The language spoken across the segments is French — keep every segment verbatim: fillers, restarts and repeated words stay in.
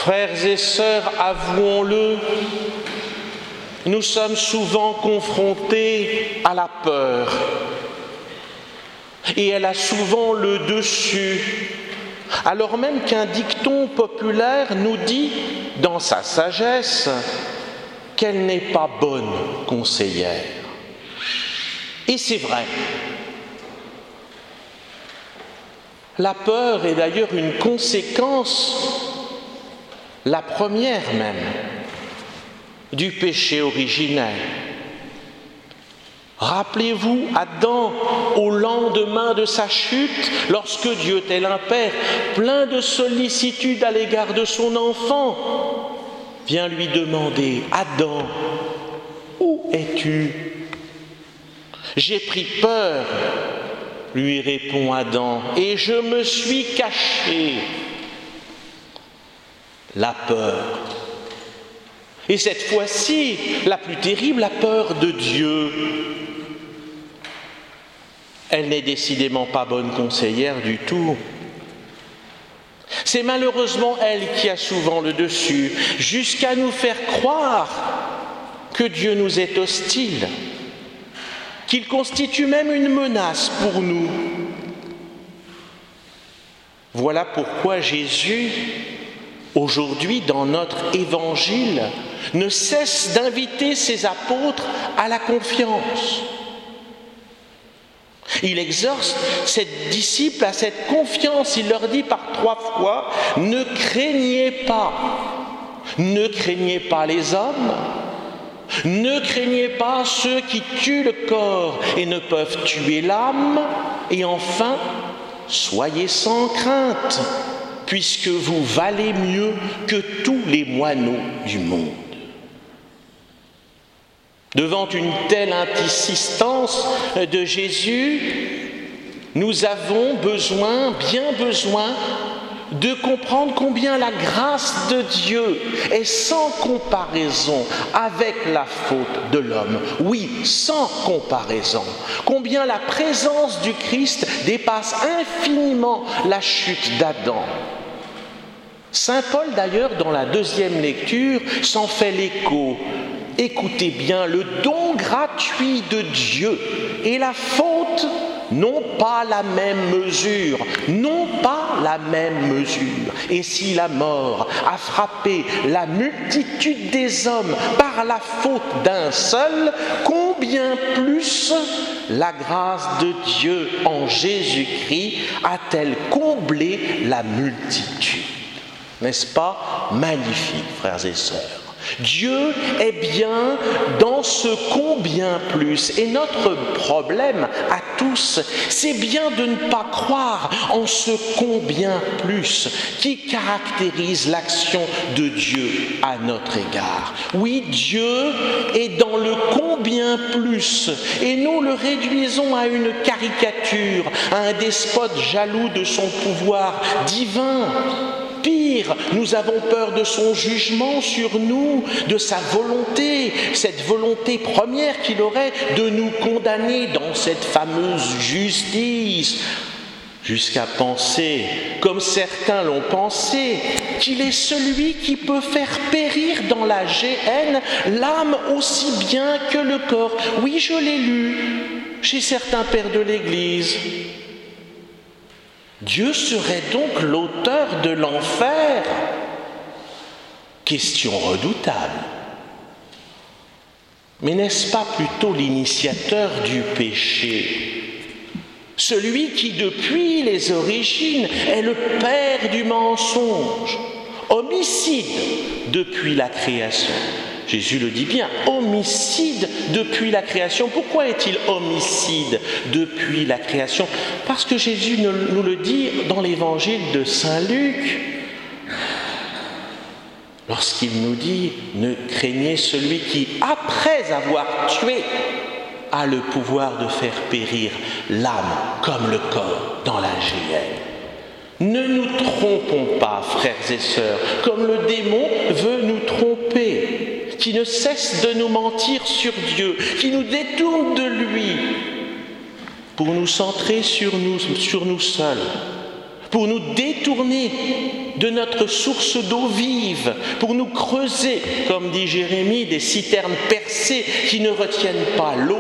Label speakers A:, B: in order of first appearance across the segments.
A: Frères et sœurs, avouons-le, nous sommes souvent confrontés à la peur. Et elle a souvent le dessus, alors même qu'un dicton populaire nous dit, dans sa sagesse, qu'elle n'est pas bonne conseillère. Et c'est vrai. La peur est d'ailleurs une conséquence, la première même, du péché originel. Rappelez-vous Adam au lendemain de sa chute, lorsque Dieu, tel un père, plein de sollicitude à l'égard de son enfant, vient lui demander « Adam, où es-tu » ? « J'ai pris peur », lui répond Adam, « et je me suis caché. » La peur. Et cette fois-ci, la plus terrible, la peur de Dieu. Elle n'est décidément pas bonne conseillère du tout. C'est malheureusement elle qui a souvent le dessus, jusqu'à nous faire croire que Dieu nous est hostile, qu'il constitue même une menace pour nous. Voilà pourquoi Jésus, aujourd'hui dans notre évangile, ne cesse d'inviter ses apôtres à la confiance. Il exhorte ses disciples à cette confiance. Il leur dit par trois fois, ne craignez pas, ne craignez pas les hommes, ne craignez pas ceux qui tuent le corps et ne peuvent tuer l'âme, et enfin, soyez sans crainte, puisque vous valez mieux que tous les moineaux du monde. Devant une telle insistance de Jésus, nous avons besoin, bien besoin, de comprendre combien la grâce de Dieu est sans comparaison avec la faute de l'homme. Oui, sans comparaison. Combien la présence du Christ dépasse infiniment la chute d'Adam. Saint Paul, d'ailleurs, dans la deuxième lecture, s'en fait l'écho. Écoutez bien, le don gratuit de Dieu et la faute n'ont pas la même mesure, n'ont pas la même mesure. Et si la mort a frappé la multitude des hommes par la faute d'un seul, combien plus la grâce de Dieu en Jésus-Christ a-t-elle comblé la multitude? N'est-ce pas magnifique, frères et sœurs? Dieu est bien dans ce combien plus. Et notre problème à tous, c'est bien de ne pas croire en ce combien plus qui caractérise l'action de Dieu à notre égard. Oui, Dieu est dans le combien plus. Et nous le réduisons à une caricature, à un despote jaloux de son pouvoir divin. Pire, nous avons peur de son jugement sur nous, de sa volonté, cette volonté première qu'il aurait de nous condamner dans cette fameuse justice, jusqu'à penser, comme certains l'ont pensé, qu'il est celui qui peut faire périr dans la géhenne l'âme aussi bien que le corps. Oui, je l'ai lu chez certains pères de l'Église. Dieu serait donc l'auteur de l'enfer? Question redoutable. Mais n'est-ce pas plutôt l'initiateur du péché? Celui qui, depuis les origines, est le père du mensonge, homicide depuis la création. Jésus le dit bien, homicide depuis la création. Pourquoi est-il homicide depuis la création? Parce que Jésus nous le dit dans l'évangile de Saint Luc, lorsqu'il nous dit « Ne craignez celui qui, après avoir tué, a le pouvoir de faire périr l'âme comme le corps dans la géhenne. » Ne nous trompons pas, frères et sœurs, comme le démon veut nous tromper, qui ne cesse de nous mentir sur Dieu, qui nous détourne de lui pour nous centrer sur nous, sur nous seuls, pour nous détourner de notre source d'eau vive, pour nous creuser, comme dit Jérémie, des citernes percées qui ne retiennent pas l'eau.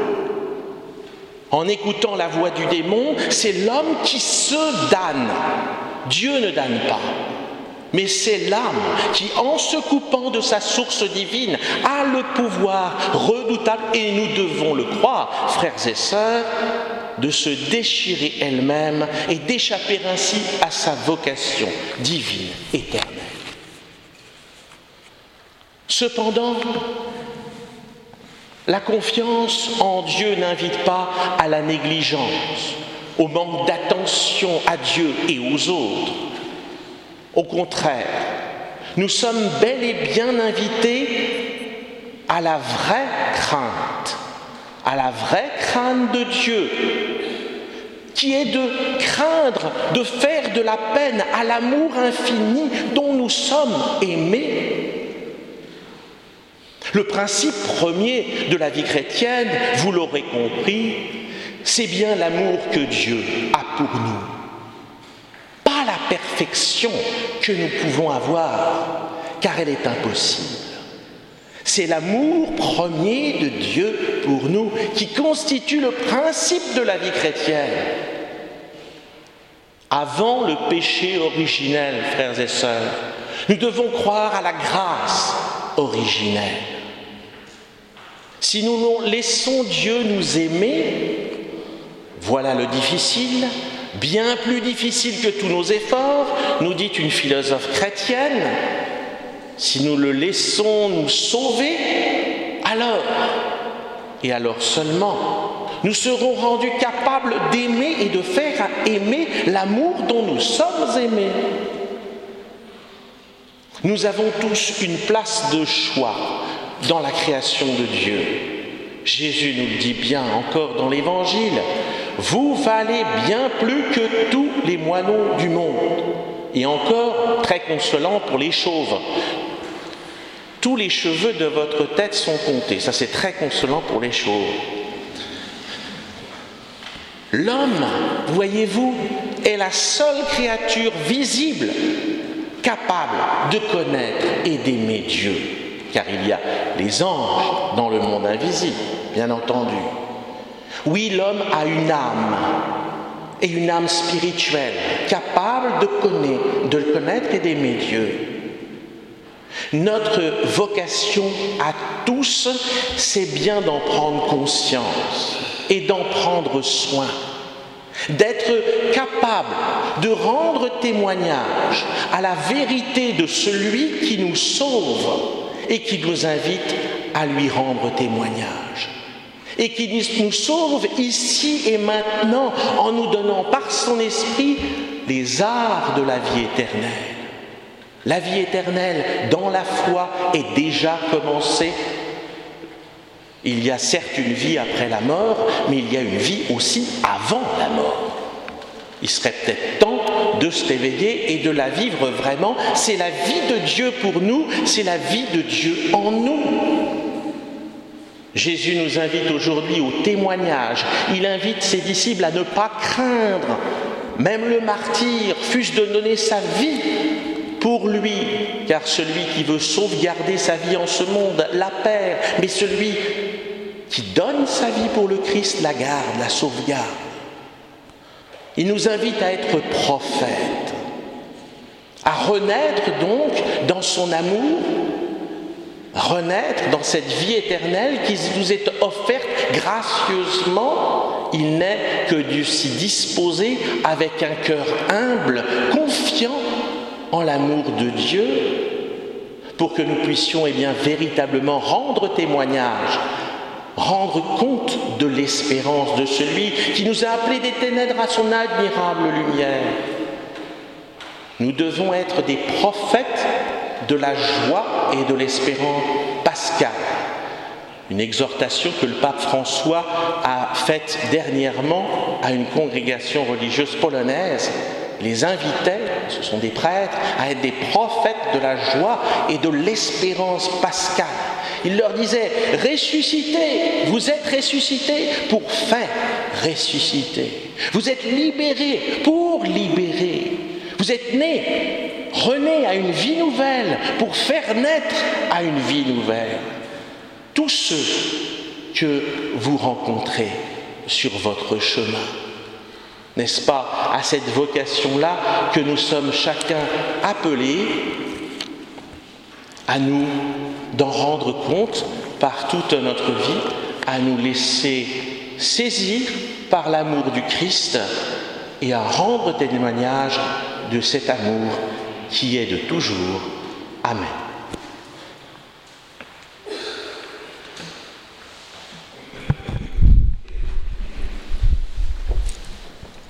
A: En écoutant la voix du démon, c'est l'homme qui se damne. Dieu ne damne pas, mais c'est l'âme qui, en se coupant de sa source divine, a le pouvoir redoutable, et nous devons le croire, frères et sœurs, de se déchirer elle-même et d'échapper ainsi à sa vocation divine, éternelle. Cependant, la confiance en Dieu n'invite pas à la négligence, au manque d'attention à Dieu et aux autres. Au contraire, nous sommes bel et bien invités à la vraie crainte, à la vraie crainte de Dieu, qui est de craindre, de faire de la peine à l'amour infini dont nous sommes aimés. Le principe premier de la vie chrétienne, vous l'aurez compris, c'est bien l'amour que Dieu a pour nous. Pas la perfection que nous pouvons avoir, car elle est impossible. C'est l'amour premier de Dieu pour nous qui constitue le principe de la vie chrétienne. Avant le péché originel, frères et sœurs, nous devons croire à la grâce originelle. Si nous laissons Dieu nous aimer, voilà le difficile, bien plus difficile que tous nos efforts, nous dit une philosophe chrétienne. Si nous le laissons nous sauver, alors, et alors seulement, nous serons rendus capables d'aimer et de faire aimer l'amour dont nous sommes aimés. Nous avons tous une place de choix dans la création de Dieu. Jésus nous le dit bien encore dans l'Évangile, « Vous valez bien plus que tous les moineaux du monde. » Et encore, très consolant pour les chauves, « Tous les cheveux de votre tête sont comptés. » Ça, c'est très consolant pour les chauves. L'homme, voyez-vous, est la seule créature visible capable de connaître et d'aimer Dieu. Car il y a les anges dans le monde invisible, bien entendu. Oui, l'homme a une âme, et une âme spirituelle, capable de connaître, de le connaître et d'aimer Dieu. Notre vocation à tous, c'est bien d'en prendre conscience et d'en prendre soin, d'être capable de rendre témoignage à la vérité de celui qui nous sauve et qui nous invite à lui rendre témoignage. Et qui nous sauve ici et maintenant en nous donnant par son esprit les arts de la vie éternelle. La vie éternelle dans la foi est déjà commencée. Il y a certes une vie après la mort, mais il y a une vie aussi avant la mort. Il serait peut-être temps de se réveiller et de la vivre vraiment. C'est la vie de Dieu pour nous, c'est la vie de Dieu en nous. Jésus nous invite aujourd'hui au témoignage. Il invite ses disciples à ne pas craindre, même le martyr, fût-ce de donner sa vie pour lui, car celui qui veut sauvegarder sa vie en ce monde la perd, mais celui qui donne sa vie pour le Christ la garde, la sauvegarde. Il nous invite à être prophètes, à renaître donc dans son amour, renaître dans cette vie éternelle qui nous est offerte gracieusement. Il n'est que de s'y disposer avec un cœur humble, confiant en l'amour de Dieu, pour que nous puissions eh bien, véritablement rendre témoignage, rendre compte de l'espérance de celui qui nous a appelés des ténèbres à son admirable lumière. Nous devons être des prophètes de la joie et de l'espérance pascale. Une exhortation que le pape François a faite dernièrement à une congrégation religieuse polonaise. Les invitait, ce sont des prêtres, à être des prophètes de la joie et de l'espérance pascale. Il leur disait, ressuscitez, vous êtes ressuscités pour faire ressusciter. Vous êtes libérés pour libérer. Vous êtes nés, renés à une vie nouvelle, pour faire naître à une vie nouvelle tous ceux que vous rencontrez sur votre chemin. N'est-ce pas à cette vocation-là que nous sommes chacun appelés à nous d'en rendre compte par toute notre vie, à nous laisser saisir par l'amour du Christ et à rendre témoignage de cet amour qui est de toujours. Amen.